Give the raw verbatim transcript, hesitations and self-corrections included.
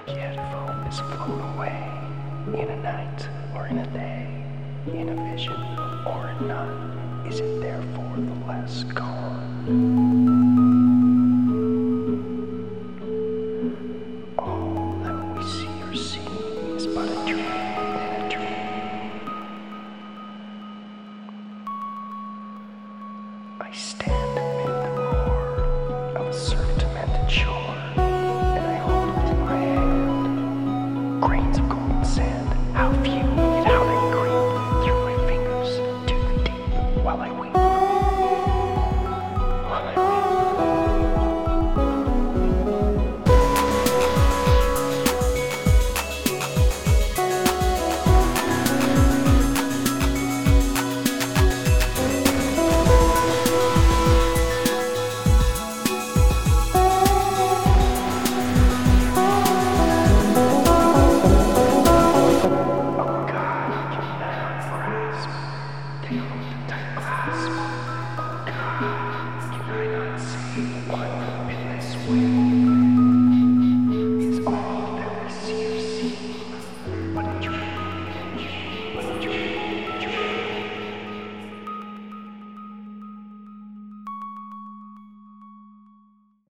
Yet foes float away in a night or in a day, in a vision or in none. Is it therefore the less gone?